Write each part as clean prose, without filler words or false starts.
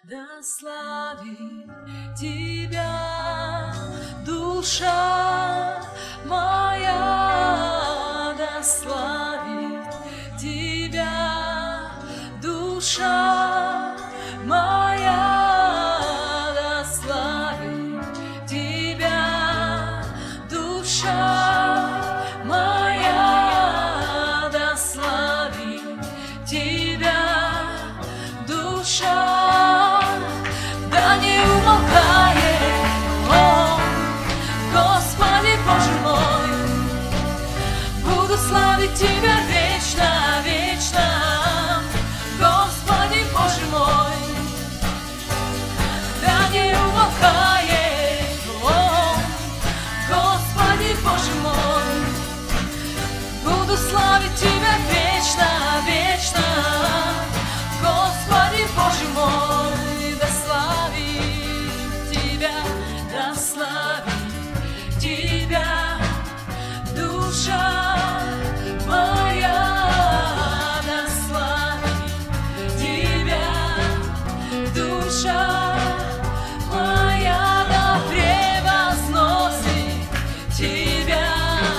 да славит Тебя, душа моя, да славит Тебя, душа моя, да славит Тебя, душа моя, да славит Тебя, душа, да не умолкает он, Господи Боже мой, буду славить Тебя вечно, вечно, Господи Боже мой, да не умолкает он, Господи Боже мой, буду славить Тебя вечно, вечно, Господи Боже мой, да славит Тебя, да славит Тебя, душа моя, да славит Тебя, душа моя, да превозносит Тебя,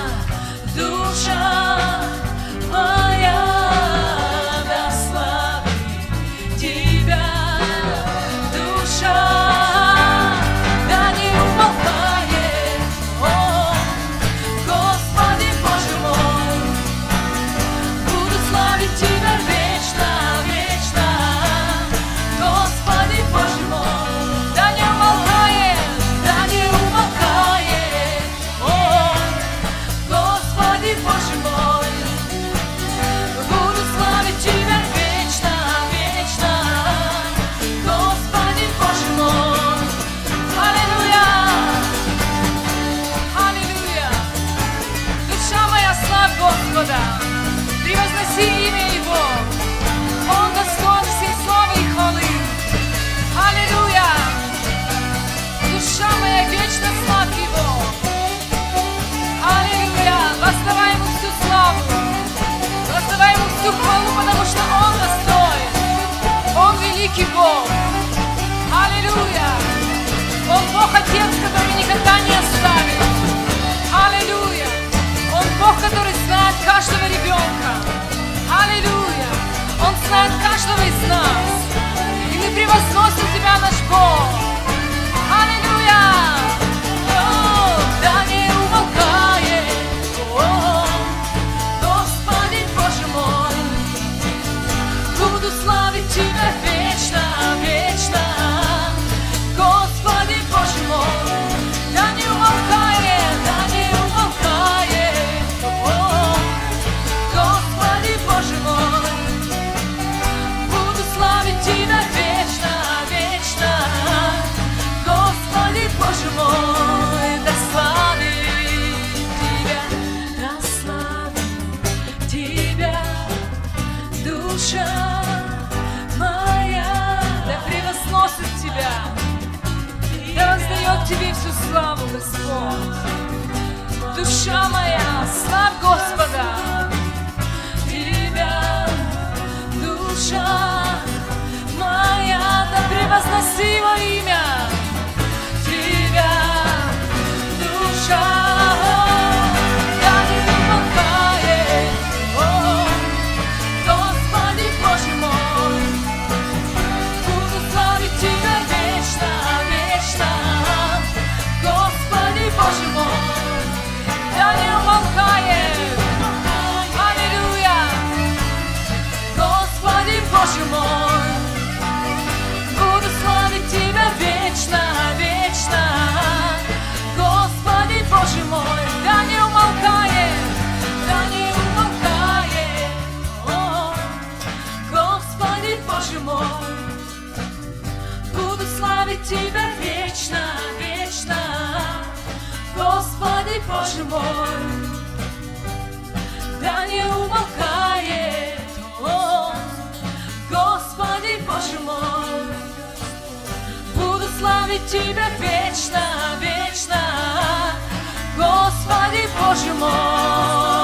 душа моя, да славит Тебя, душа, да не умолкает он, Господи Боже мой, буду славить Тебя вечно, вечно, Господи Боже мой, да не умолкает он, Господи Боже мой, буду славить Тебя вечно, вечно, Господи Боже мой. Аллилуйя! Аллилуйя! Душа моя, славь Господа, превозноси имя Его, Он достоин всей славы и хвалы. Аллилуйя! Душа моя, вечно славь Его. Аллилуйя! Воздавай Ему всю славу, воздавай Ему всю хвалу, потому что Он достоин. Он великий Бог. Аллилуйя! Он Бог Отец, который никогда не оставит. Аллилуйя! Он Бог, который знает каждого ребенка. Аллилуйя! Он знает каждого из нас. И мы превозносим Тебя, наш Бог. Аллилуйя! О, да не умолкает он, Господи Боже мой, буду славить Тебя вечно, вечно, Господи Боже мой, да не умолкает он, Господи Боже мой, буду славить Тебя вечно, вечно, Господи Боже мой, да славит Тебя, душа моя, да превозносит Тебя, да воздает Тебе всю славу, Господь. Душа моя, славь Господа, Тебя, душа моя, да превозноси Его имя, Тебя, душа, да не умолкает он, Господи Боже мой, буду славить Тебя вечно, вечно, Господи Боже мой, да не умолкает, аллилуйя, Господи Боже мой, буду славить Тебя вечно, вечно, Господи Боже мой, да не умолкает он, Господи Боже мой, буду славить Тебя вечно, вечно, Господи Боже мой, да не умолкает он, Господи Боже мой, буду славить Тебя вечно, вечно, Господи Боже мой.